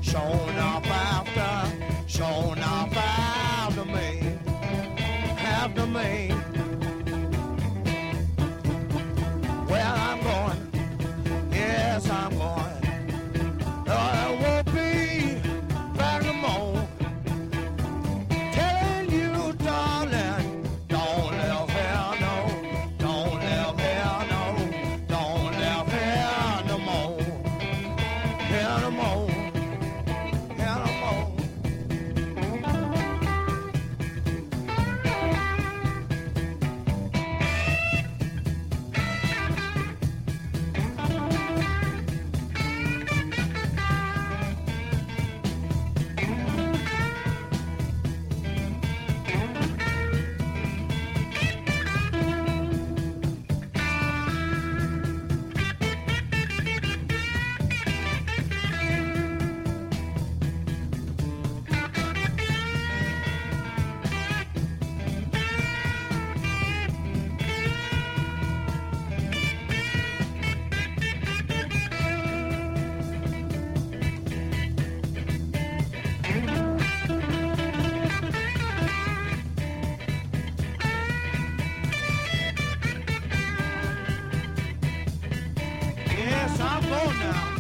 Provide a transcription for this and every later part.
Showing off after me, after me. Well, I'm going, yes, I'm going. I won't be back no more. Telling you, darling, don't live here, no. Don't live here, no. Don't live here no more. Here no more. Here no more. Yes, I'm going now.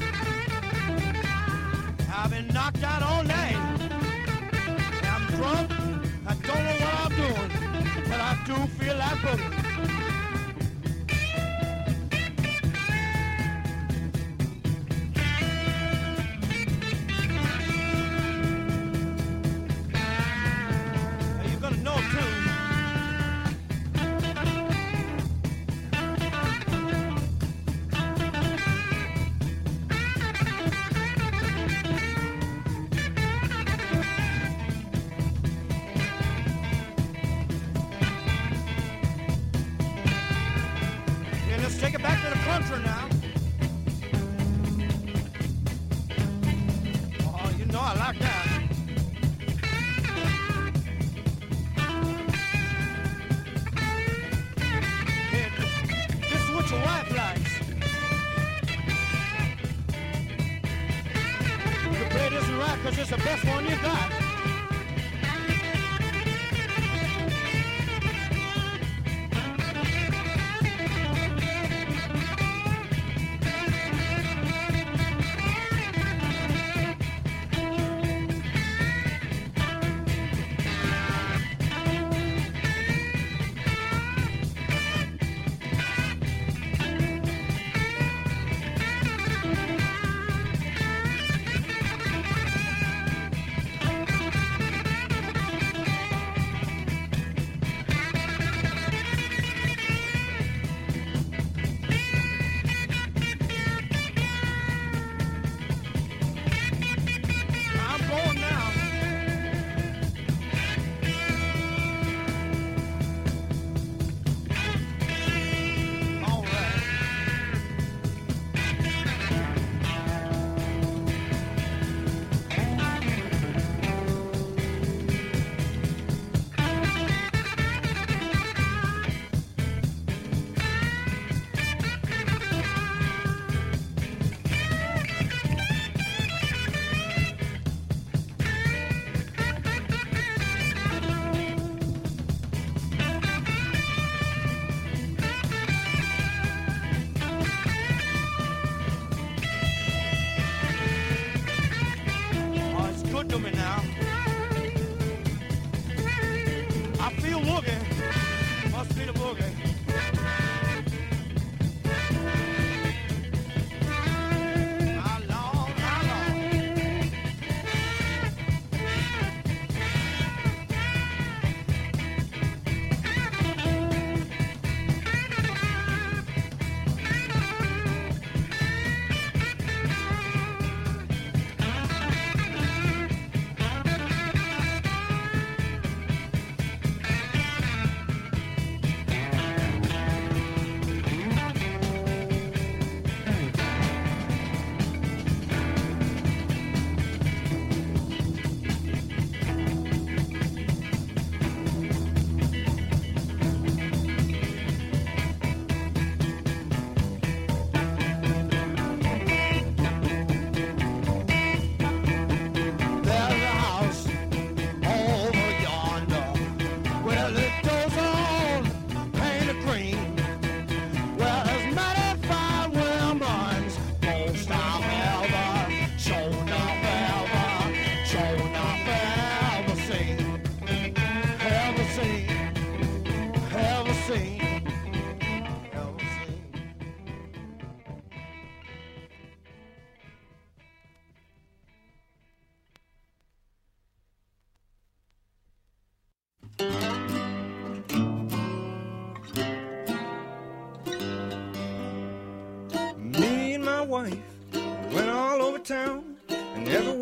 I've been knocked out all night. I'm drunk. I don't know what I'm doing, but I do feel like boogie. Now you're gonna know too. Let's take it back to the country now. Oh, you know I like that. Hey, this is what your wife likes. You play this one right because it's the best one you got. To me now. I feel boogie. Must be the boogie. How long, how long?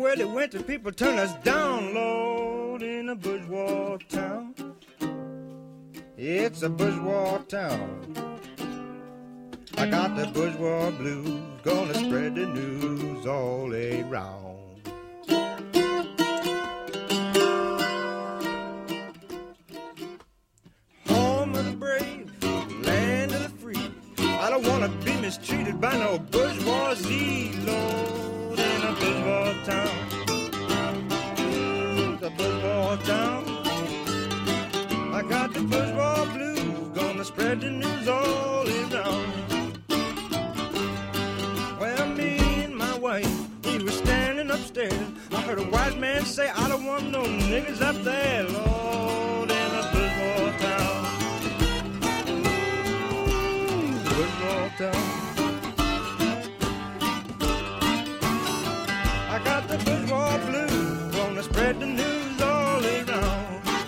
Everywhere they went, the people turned us down, Lord, in a bourgeois town. It's a bourgeois town. I got the bourgeois blues, gonna spread the news all around. Home of the brave, land of the free. I don't wanna be mistreated by no bourgeoisie, Lord, in a bourgeois town. The bourgeois town. I got the bourgeois blues, gonna spread the news all around. Well, me and my wife, we were standing upstairs. I heard a wise man say, I don't want no niggas up there, Lord, in a bourgeois town. Bourgeois town. I got the bourgeois blues, gonna spread the news all around.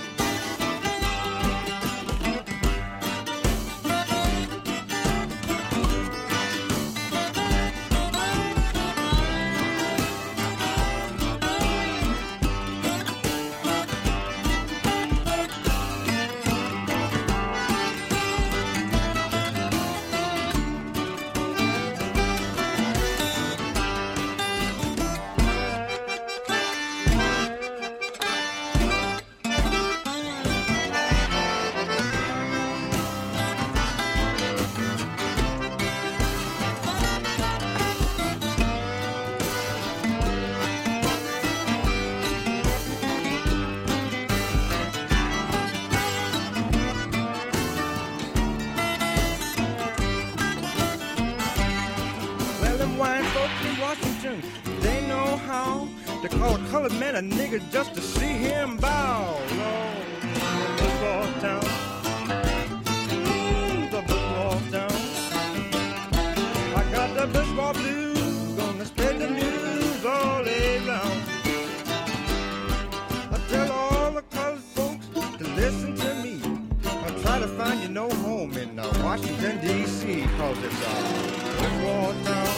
Colored man a nigga just to see him bow, Lord, the bourgeois town, the bourgeois town. I got the bourgeois blues, gonna spread the news all around. I tell all the colored folks to listen to me. I'll try to find you no home in Washington, D.C., cause it's a bourgeois town.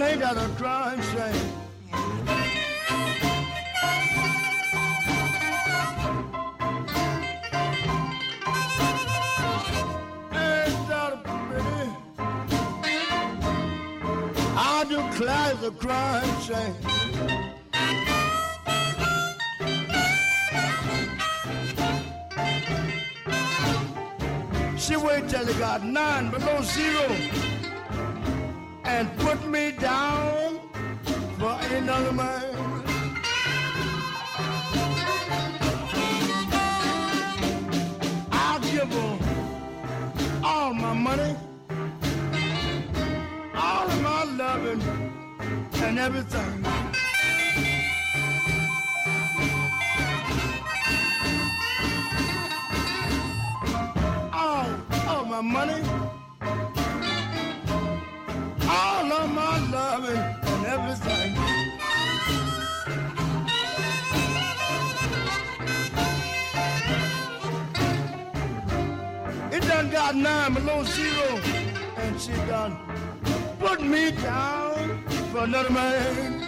ain't that a crying shame? Ain't that a pity? I declare the crying shame. She waited till it got 9 below zero and put me down for another man. I'll give her all my money, all of my loving and everything. All of my money, all of my loving and everything. It done got 9 below zero, and she done put me down for another man.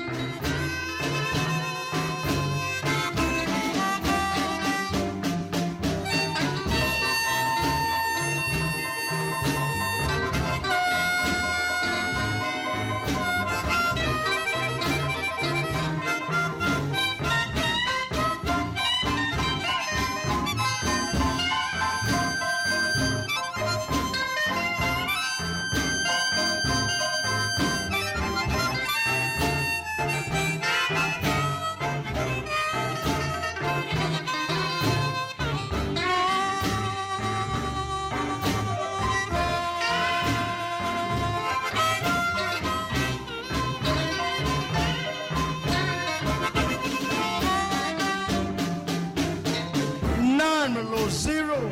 Below zero,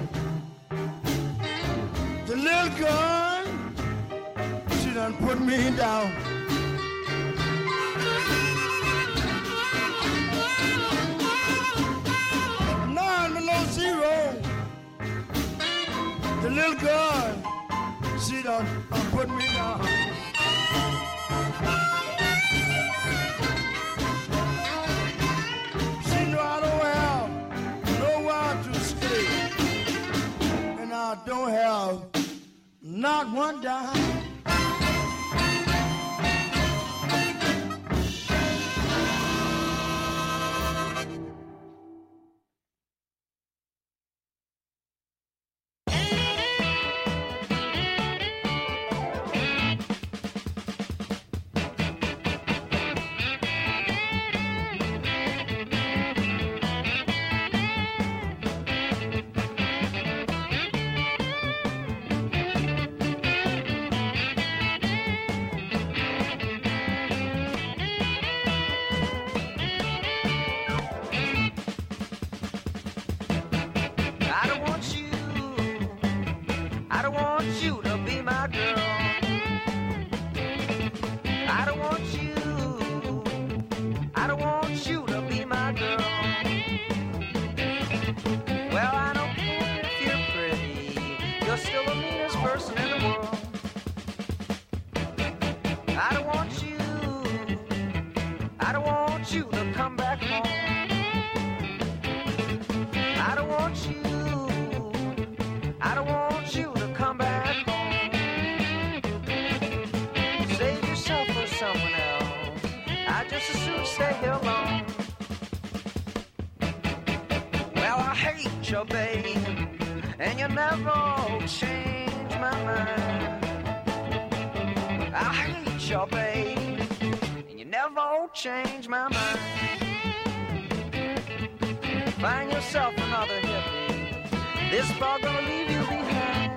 the little girl, she done put me down. Nine below zero, the little girl, she done put me down. She know I don't have nowhere to stay, and I don't have not one dime. Change my mind. Find yourself another hippie. This bug gonna leave you behind.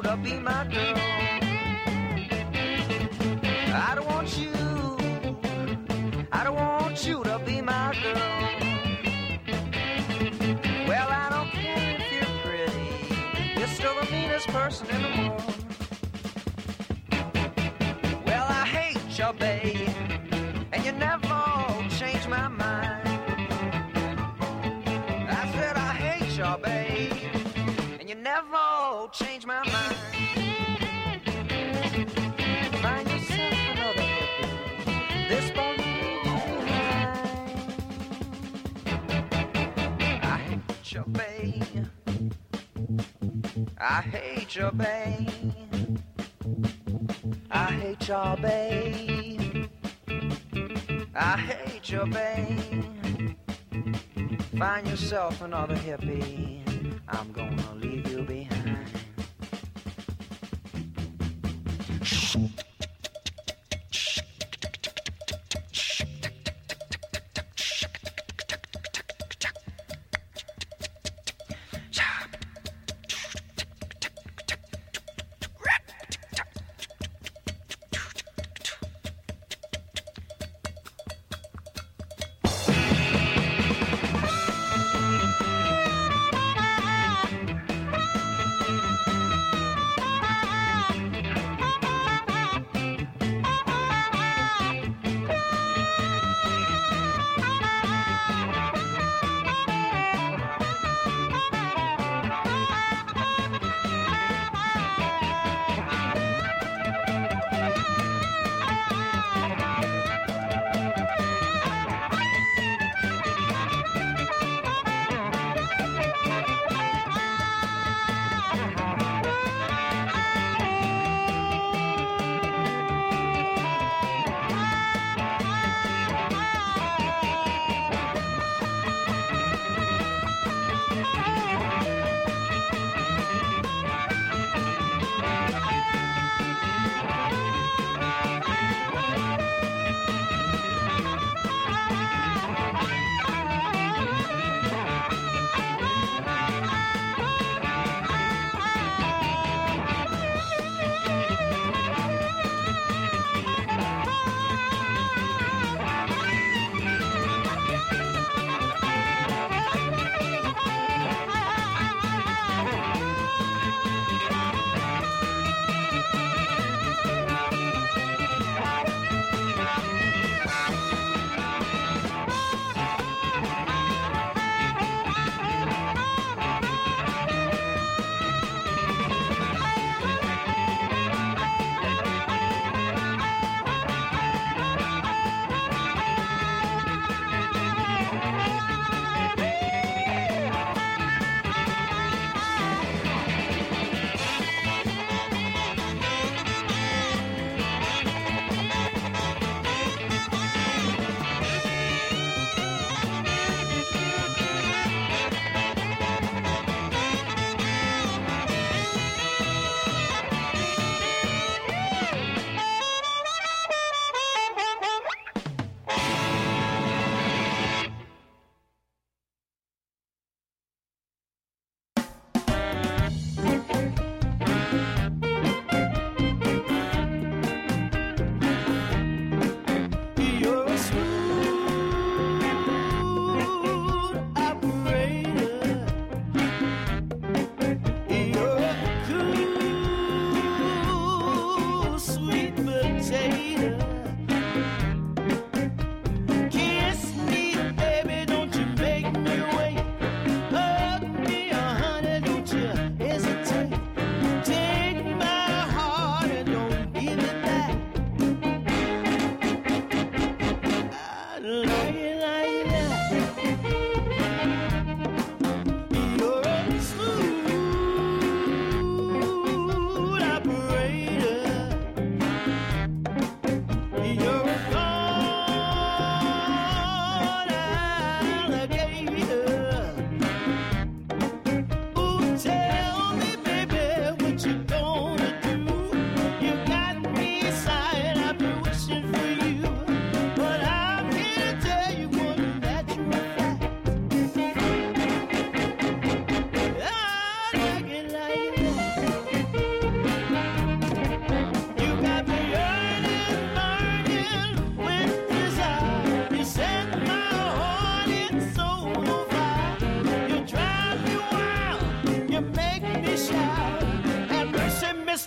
to be my girl. I don't want you to be my girl. Well, I don't care if you're pretty, you're still the meanest person in the world. Well, I hate you, babe, and you never change my mind. I said I hate you, babe, and you never change my mind. Find yourself another hippie, this ball leaves you behind. I hate you, babe, I hate you, babe, I hate you, babe, I hate you, babe. Find yourself another hippie, I'm gonna leave you behind.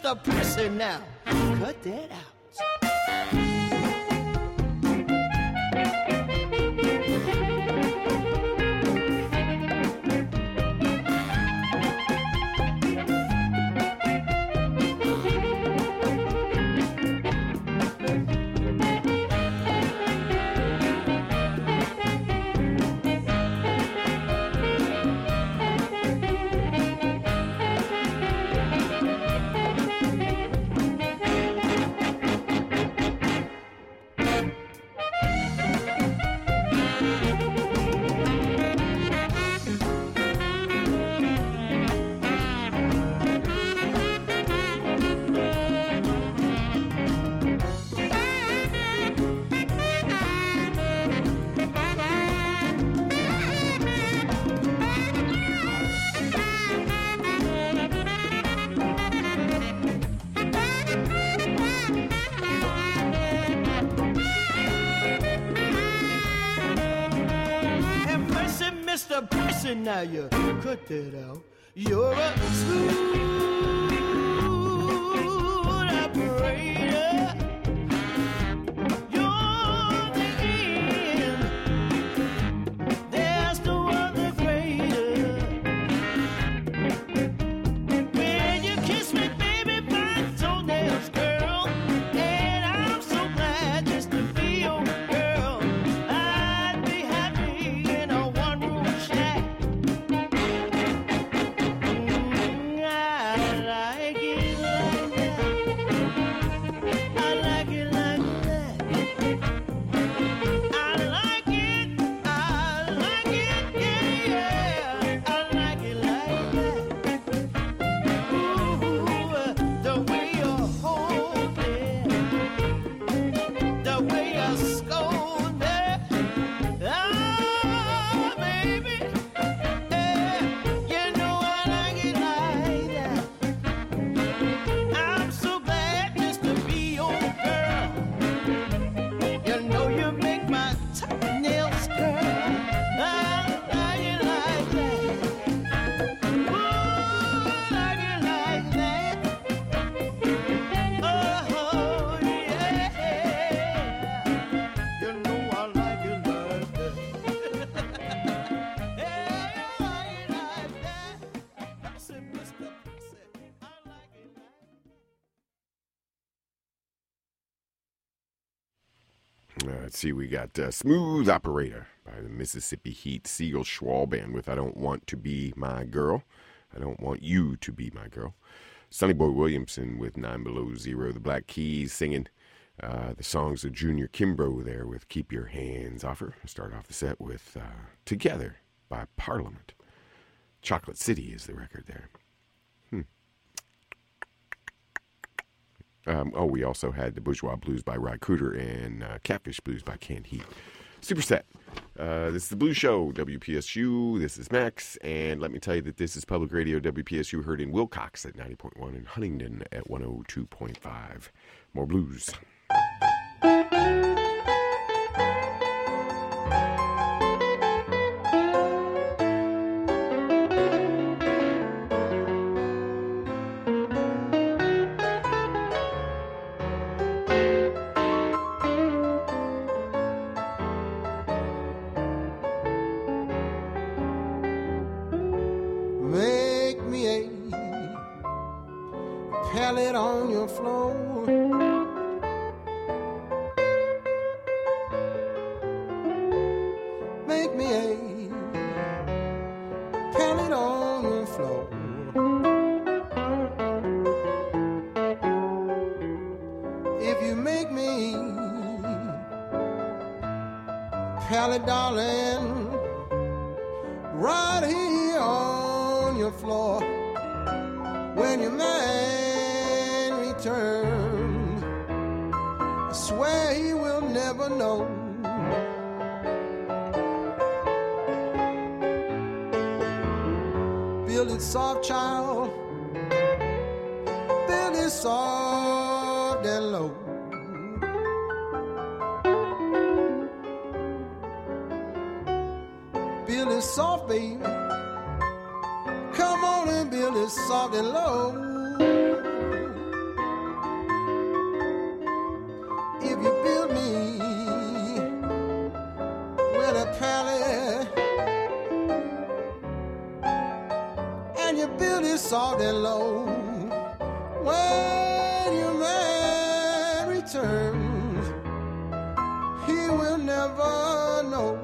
Mr. Pussy now. Cut that out. Mr. Pussy, now you cut that out. You're a smooth operator. You're the end. There's no other greater. When you kiss me, baby, my toenails, girl, and I'm so glad just to be your girl. I'd be happy in a one-room shack. Let's see, we got Smooth Operator by the Mississippi Heat Siegel Schwall Band with I Don't Want to Be My Girl. I Don't Want You to Be My Girl. Sonny Boy Williamson with 9 Below Zero. The Black Keys singing the songs of Junior Kimbrough there with Keep Your Hands Off Her. Start off the set with Together by Parliament. Chocolate City is the record there. We also had the Bourgeois Blues by Ry Cooder and Catfish Blues by Canned Heat. Superset. This is the Blues Show, WPSU. This is Max, and let me tell you that this is Public Radio WPSU, heard in Wilcox at 90.1 and Huntingdon at 102.5. More blues. Make me a pallet on your floor. Make me a pallet on your floor. If you make me pallet, darling, right here on your floor. When your man returns, I swear he will never know. Build it soft, child. Build it soft and low. Build it soft, baby. Come on and build it soft and low. all day long. When your man returns, he will never know.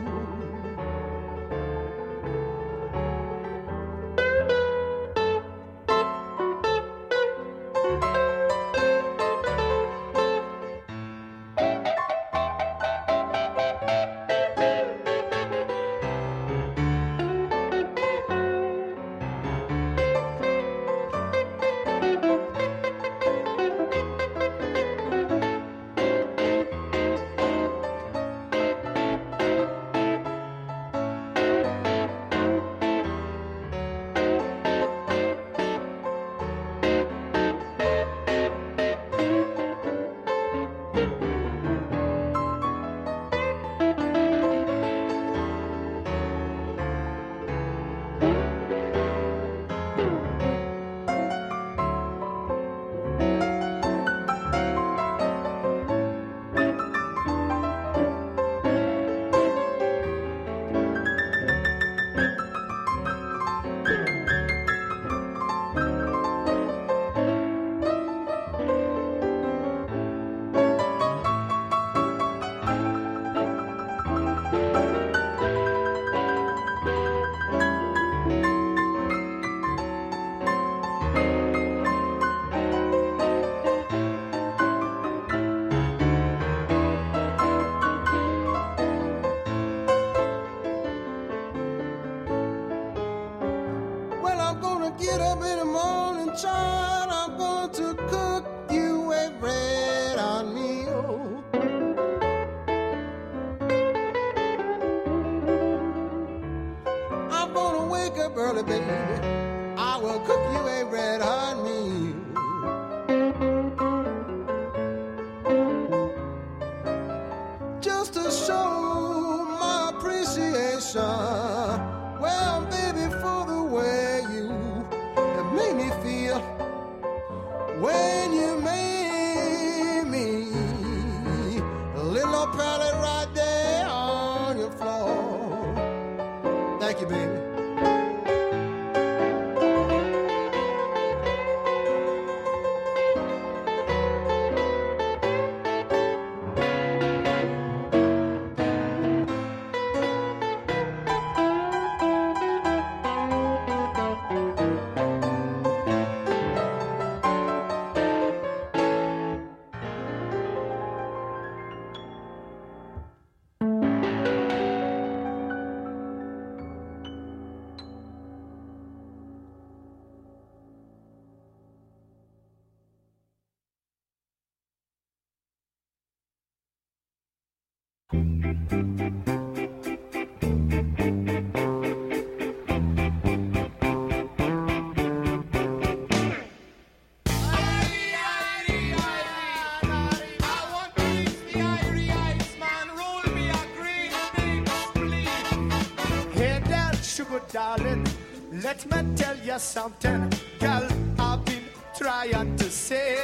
Get up in the morning, child, I'm going to cook you a red-hot meal. I'm gonna wake up early, baby, I will cook you a red-hot meal. Just to show my appreciation, well, baby, for the way you made me feel when you made me a little old pallet right there on your floor. Thank you, baby. Darling, let me tell you something, girl, I've been trying to say.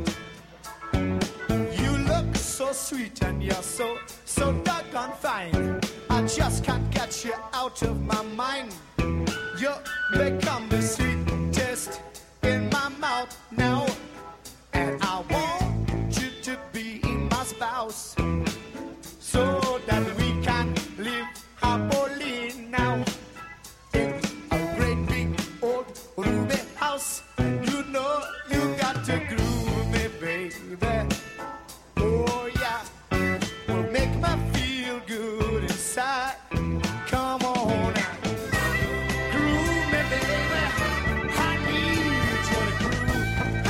You look so sweet and you're so doggone fine. I just can't get you out of my mind. You become the sweetest in my mouth now, and I want you to be my spouse, so that we can live happily now. Ruby house, you know you got to groove me, baby. Oh yeah, will make me feel good inside. Come on now, groove me, baby. I need you to groove.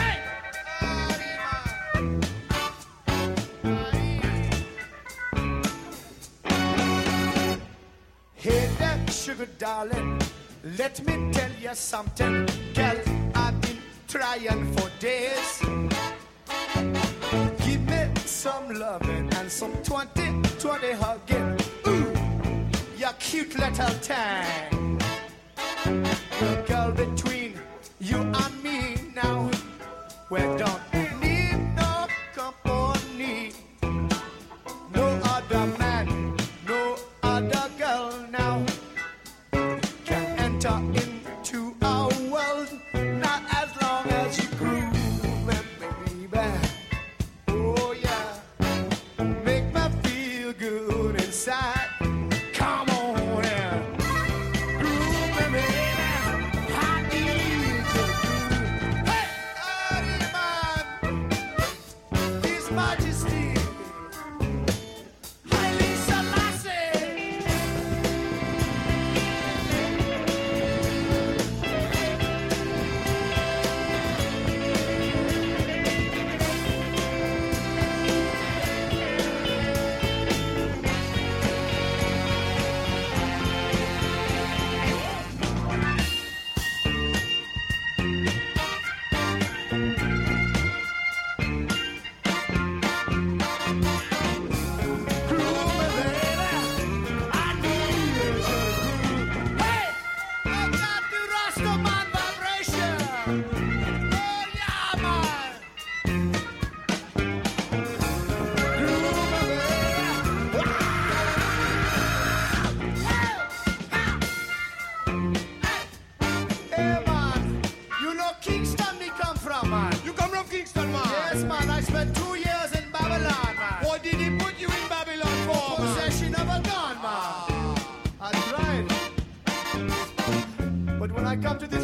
Hey, hey there, sugar darling. Let me tell you something, girl, I've been trying for days. Give me some loving and some 20 hugging. Ooh, you cute little thing. The girl between you and me now, we don't need no company. No other man, no other girl now into our world.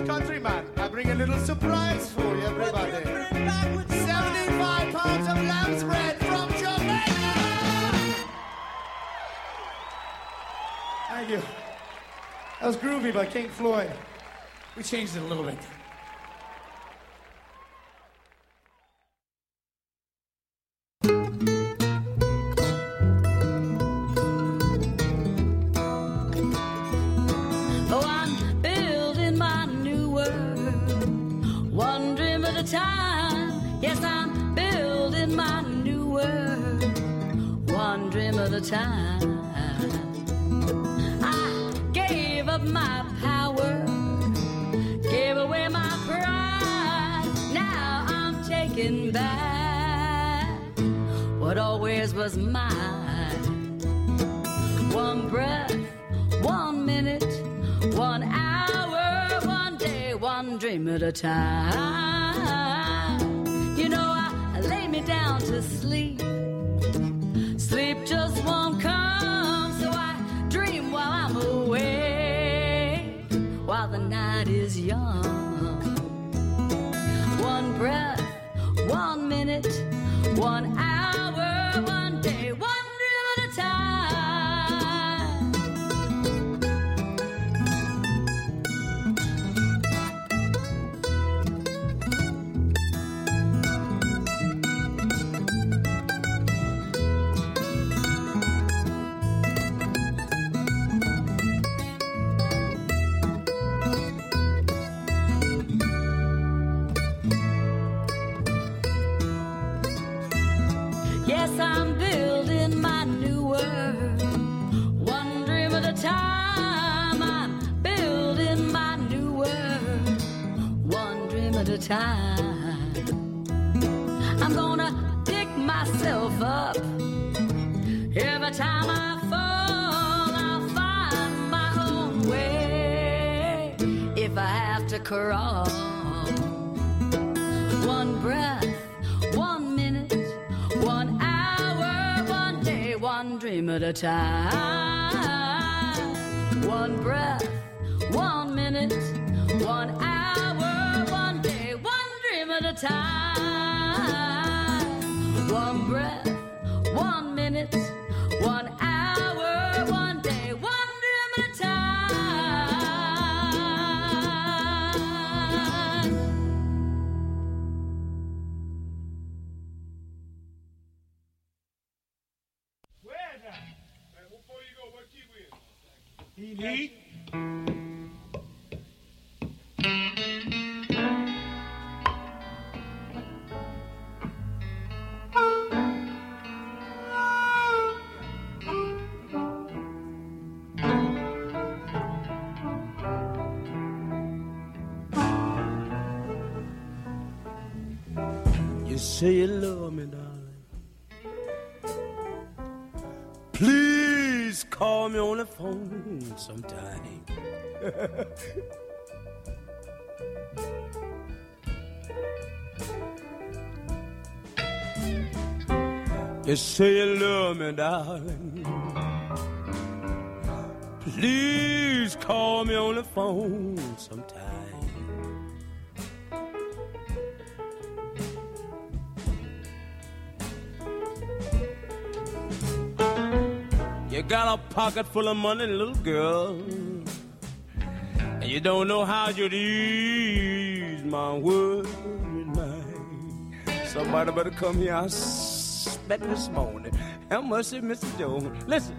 countryman. I bring a little surprise for you, everybody. 75 pounds of lamb's bread from Jamaica! Thank you. That was Groovy by King Floyd. We changed it a little bit. Oh, I'm building my new world, one dream at a time. Yes, I'm building my new world, one dream at a time. I gave up my power, gave away my pride. Now I'm taking back what always was mine. One breath, 1 minute, 1 hour, 1 day, 1 dream at a time. You know, I lay me down to sleep. Sleep just won't come, so I dream while I'm awake, while the night is young. 1 breath, 1 minute, 1 hour, 1 day, 1 dream at a time. Yes, I'm building my new world, 1 dream at a time. I'm building my new world, 1 dream at a time. I'm gonna pick myself up. Every time I fall, I'll find my own way. If I have to crawl, 1 breath, 1 minute, 1 hour, 1 day, 1 dream at a time. 1 breath, 1 minute, 1 hour, 1 day, 1 dream at a time. 1 breath, 1 minute, 1 hour, 1 day, 1 dream at a time. Before you go, what key we in? E. You say you love me, darling. Please call me on the phone sometime. You say you love me, darling. Please call me on the phone sometime. You got a pocket full of money, little girl, and you don't know how you'd ease my worried mind. Somebody better come here. I spent this morning. How much is Mr. Jones? Listen.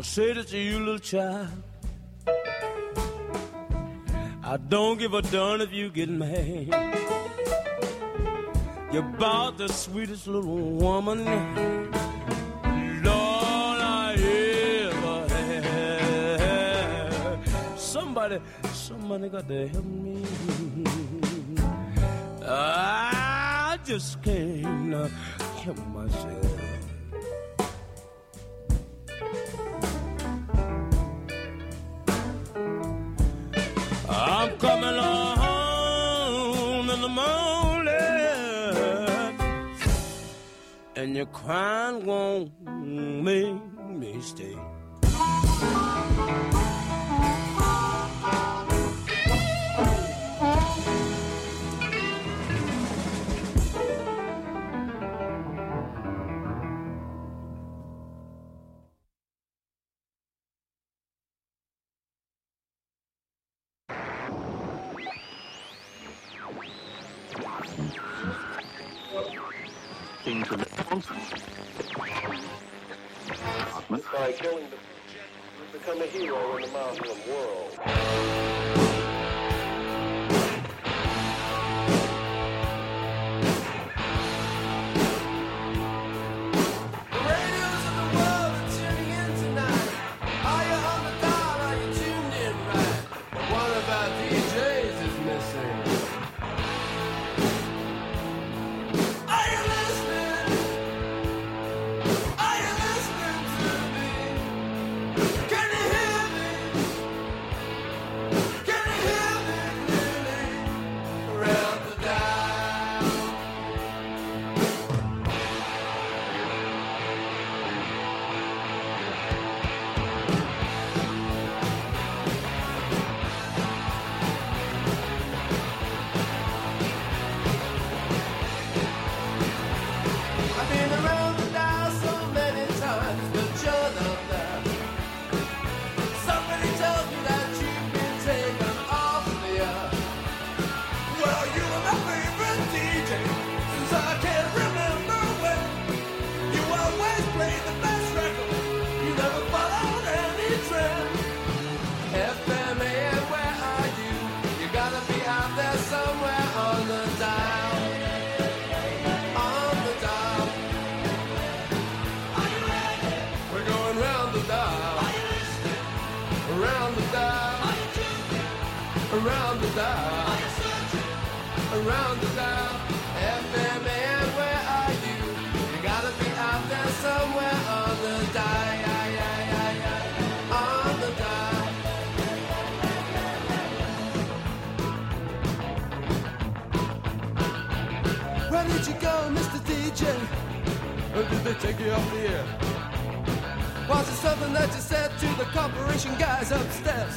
gonna say this to you, little child. I don't give a darn if you get mad. You're about the sweetest little woman, Lord, I ever had. Somebody got to help me. I just can't help myself. I'm coming home in the morning, and your crying won't make me stay. By killing the you become a hero in the Muslim world. Around the dial, around the dial, FM AM, where are you? You gotta be out there somewhere on the dial, on the dial. Where did you go, Mr. DJ? Or did they take you off the air? Was it something that you said to the corporation guys upstairs?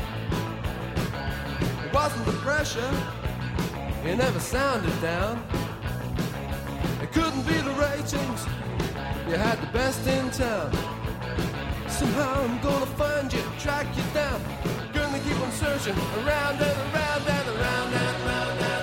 It wasn't the pressure, you never sounded down. It couldn't be the ratings, you had the best in town. Somehow I'm gonna find you, track you down. Gonna keep on searching around and around and around and around and around.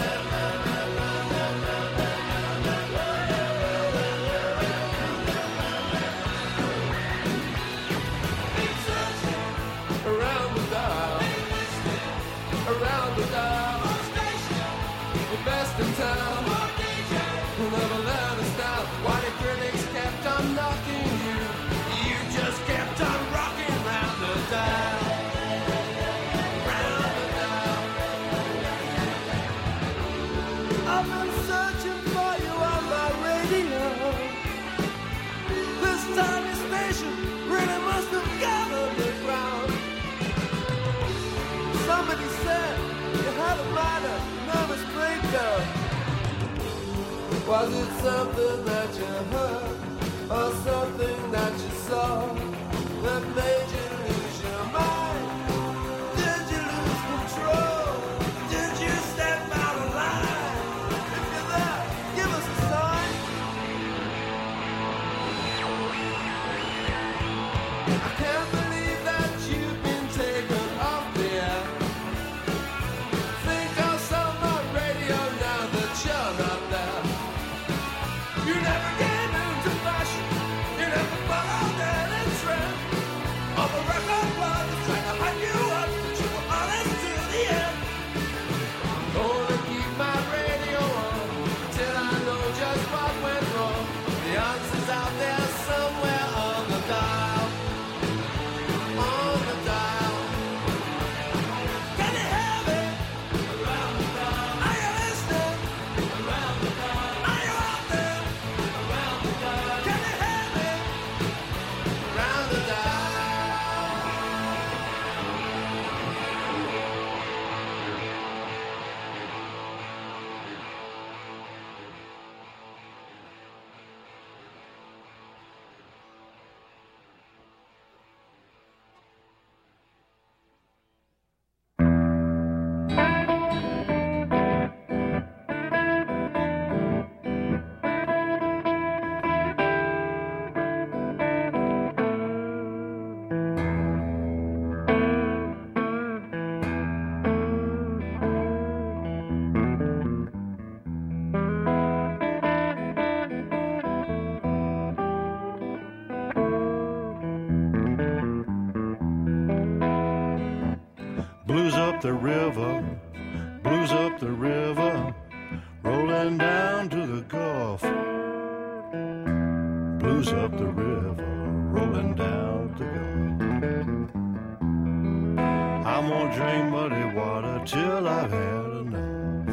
Around the dial, the best in town, will never let us down. Why the critics kept on knocking you, you just kept on rocking round the dial, round the dial. I've been searching for you on my radio. This tiny station really must have got underground. Somebody said you had a minor nervous breakdown. Was it something that you heard or something that you saw that made you lose your mind? Did you lose control? Did you step out of line? If you're there, give us a sign. I can't believe that you've been taken off the air. You never gave in to fashion, you never followed any trend. up the river, blues up the river, rolling down to the Gulf. Blues up the river, rolling down to the Gulf. I'm gonna drink muddy water till I've had enough.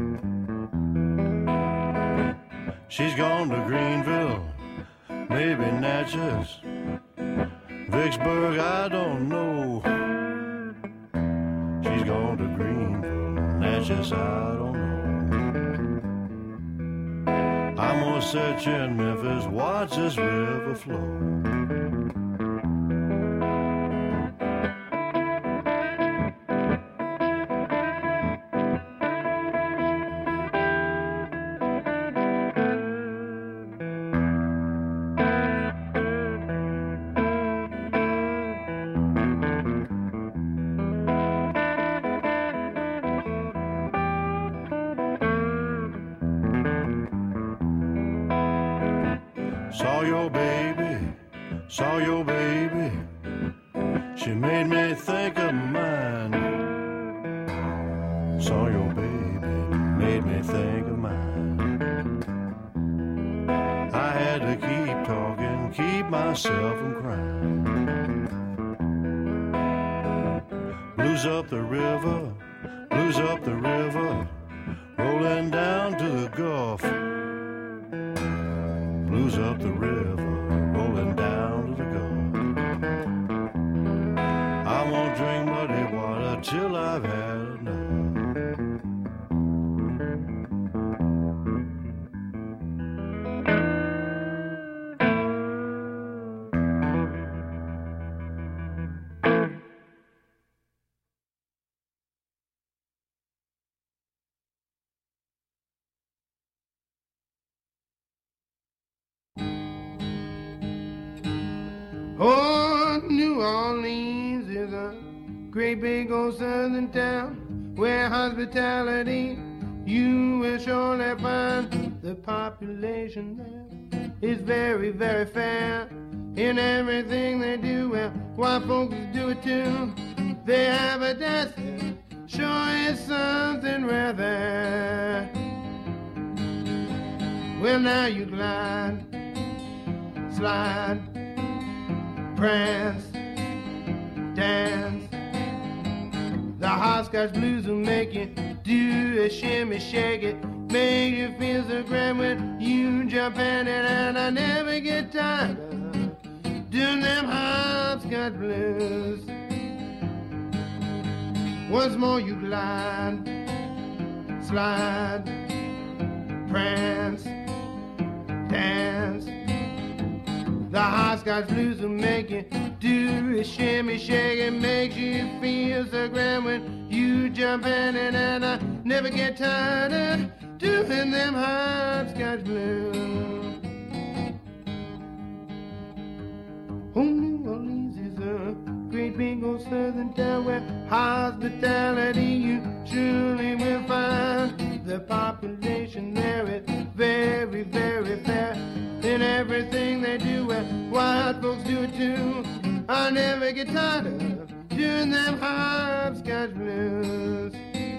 She's gone to Greenville, maybe Natchez, Vicksburg, I don't know. She's gone to Greenville, Natchez, I don't know. I'm gonna sit in Memphis, watch this river flow. Saw your baby, she made me think of mine. Saw your baby, made me think of mine. I had to keep talking, keep myself from crying. Blues up the river, blues up the river, rolling down to the Gulf. Blues up the river, rolling down to the Gulf. I won't drink muddy water till I've had enough. Oh, New Orleans is a great big old southern town where hospitality you will surely find. The population there is very, very fair in everything they do. Well, white folks do it too. They have a dance, sure is something rare there. Well, now you glide, slide, prance, dance. The hopscotch blues will make you do a shimmy, shake it, make you feel so grand when you jump in it. And I never get tired of doing them hopscotch blues. Once more you glide, slide, prance, dance. The hopscotch blues will make you do a shimmy, shake it, makes you feel so grand when you jump in it. And I never get tired of doing them hopscotch blues. Oh, New Orleans is a great big old southern town where hospitality you surely will find. The population there is very, very fair in everything they do, and white folks do it too. I never get tired of doing them hopscotch blues.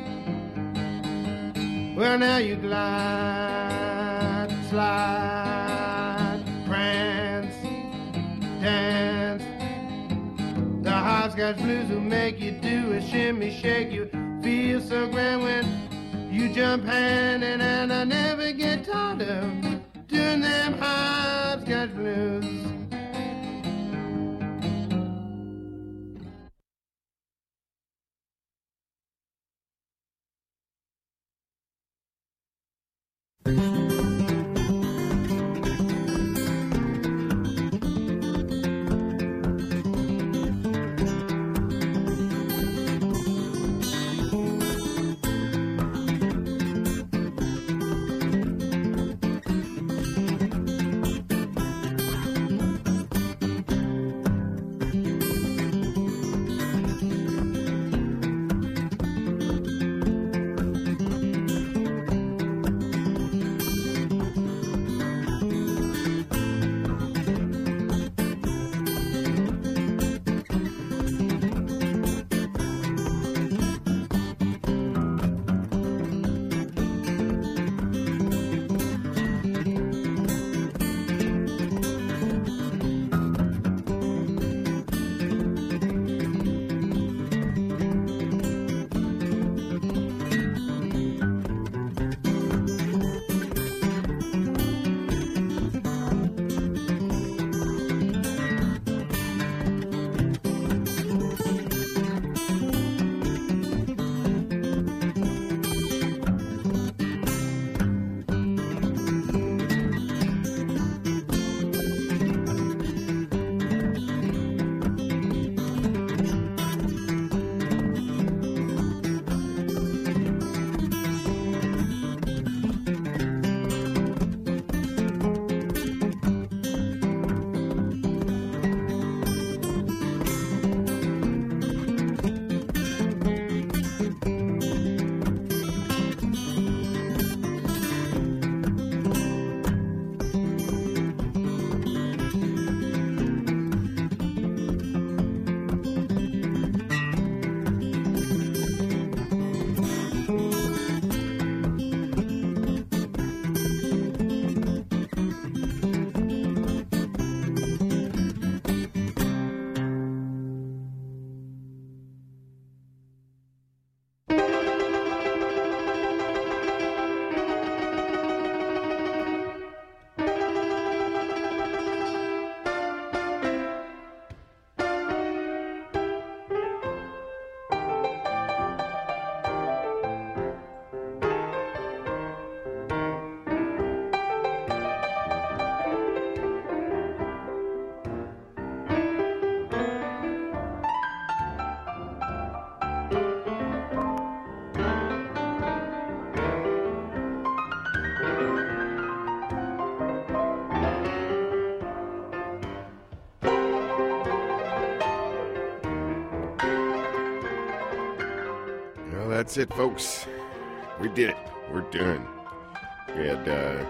Well, now you glide, slide, prance, dance. The hopscotch blues will make you do a shimmy, shake you, feel so grand when you jump hand in hand. I never get tired of doing them hopscotch blues. That's it, folks. We did it. We're done. We had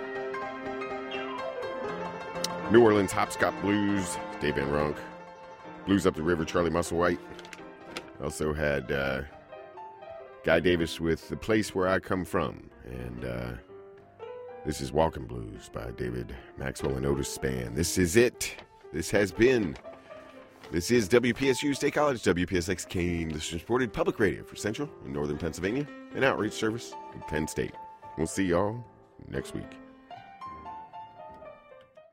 New Orleans Hopscotch Blues, Dave Van Ronk. Blues Up the River, Charlie Musselwhite. Also had Guy Davis with The Place Where I Come From. And this is Walking Blues by David Maxwell and Otis Spann. This is it. This is WPSU State College, WPSX Kane, listener-supported public radio for Central and Northern Pennsylvania, an outreach service in Penn State. We'll see y'all next week.